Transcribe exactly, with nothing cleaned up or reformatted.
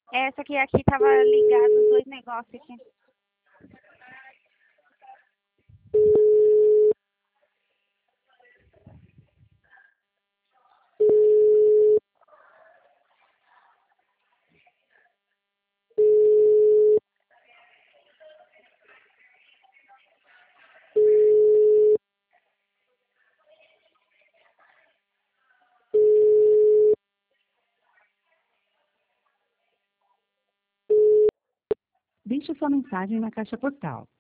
Essa aqui, aqui tava ligado os dois negócios aqui. Deixe sua mensagem na caixa postal